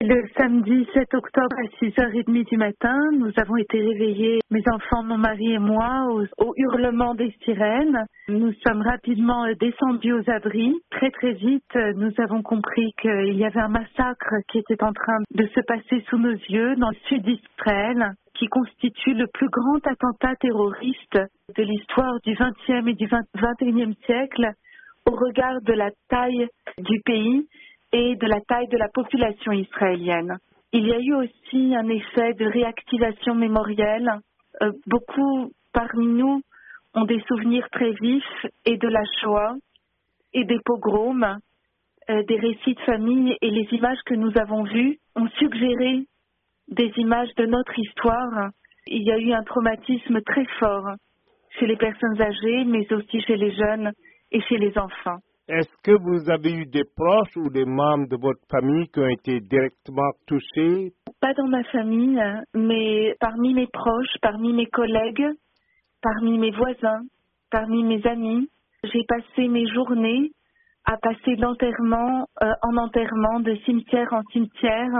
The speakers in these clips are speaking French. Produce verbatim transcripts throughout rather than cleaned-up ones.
Le samedi sept octobre à six heures trente du matin, nous avons été réveillés, mes enfants, mon mari et moi, au, au hurlement des sirènes. Nous sommes rapidement descendus aux abris. Très très vite, nous avons compris qu'il y avait un massacre qui était en train de se passer sous nos yeux dans le sud d'Israël, qui constitue le plus grand attentat terroriste de l'histoire du vingtième et du vingt et unième siècle au regard de la taille du pays et de la taille de la population israélienne. Il y a eu aussi un effet de réactivation mémorielle. Euh, beaucoup parmi nous ont des souvenirs très vifs et de la Shoah et des pogroms, euh, des récits de famille, et les images que nous avons vues ont suggéré des images de notre histoire. Il y a eu un traumatisme très fort chez les personnes âgées, mais aussi chez les jeunes et chez les enfants. Est-ce que vous avez eu des proches ou des membres de votre famille qui ont été directement touchés? Pas dans ma famille, mais parmi mes proches, parmi mes collègues, parmi mes voisins, parmi mes amis. J'ai passé mes journées à passer d'enterrement euh, en enterrement, de cimetière en cimetière,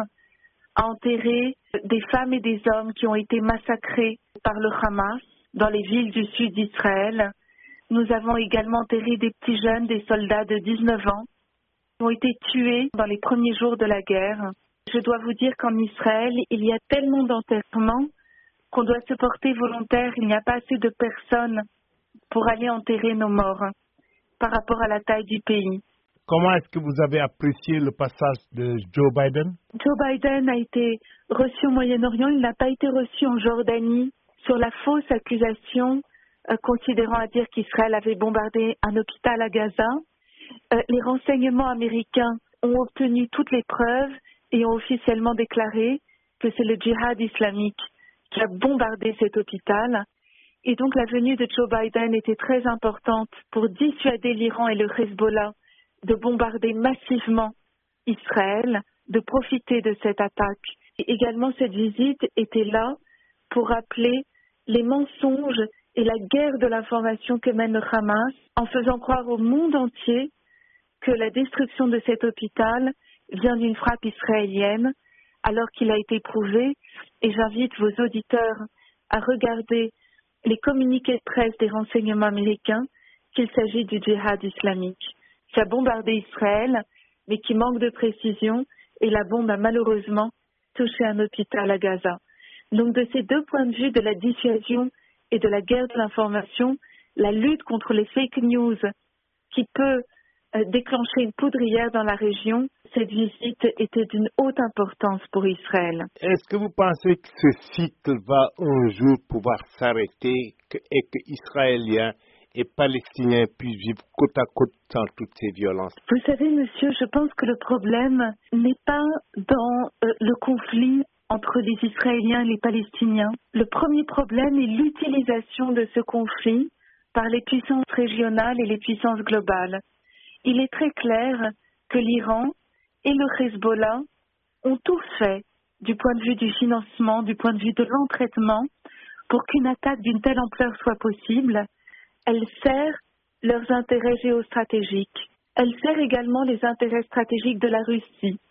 à enterrer des femmes et des hommes qui ont été massacrés par le Hamas dans les villes du sud d'Israël. Nous avons également enterré des petits jeunes, des soldats de dix-neuf ans, qui ont été tués dans les premiers jours de la guerre. Je dois vous dire qu'en Israël, il y a tellement d'enterrements qu'on doit se porter volontaire. Il n'y a pas assez de personnes pour aller enterrer nos morts par rapport à la taille du pays. Comment est-ce que vous avez apprécié le passage de Joe Biden? Joe Biden a été reçu au Moyen-Orient. Il n'a pas été reçu en Jordanie sur la fausse accusation Euh, considérant à dire qu'Israël avait bombardé un hôpital à Gaza. Euh, les renseignements américains ont obtenu toutes les preuves et ont officiellement déclaré que c'est le djihad islamique qui a bombardé cet hôpital. Et donc la venue de Joe Biden était très importante pour dissuader l'Iran et le Hezbollah de bombarder massivement Israël, de profiter de cette attaque. Et également, cette visite était là pour rappeler les mensonges et la guerre de l'information que mène le Hamas, en faisant croire au monde entier que la destruction de cet hôpital vient d'une frappe israélienne, alors qu'il a été prouvé, et j'invite vos auditeurs à regarder les communiqués de presse des renseignements américains, qu'il s'agit du djihad islamique, qui a bombardé Israël, mais qui manque de précision, et la bombe a malheureusement touché un hôpital à Gaza. Donc de ces deux points de vue de la dissuasion et de la guerre de l'information, la lutte contre les fake news qui peut euh, déclencher une poudrière dans la région, cette visite était d'une haute importance pour Israël. Est-ce que vous pensez que ce cycle va un jour pouvoir s'arrêter que, et que Israéliens et Palestiniens puissent vivre côte à côte sans toutes ces violences? Vous savez, monsieur, je pense que le problème n'est pas dans euh, le conflit entre les Israéliens et les Palestiniens. Le premier problème est l'utilisation de ce conflit par les puissances régionales et les puissances globales. Il est très clair que l'Iran et le Hezbollah ont tout fait du point de vue du financement, du point de vue de l'entraînement, pour qu'une attaque d'une telle ampleur soit possible. Elle sert leurs intérêts géostratégiques. Elle sert également les intérêts stratégiques de la Russie.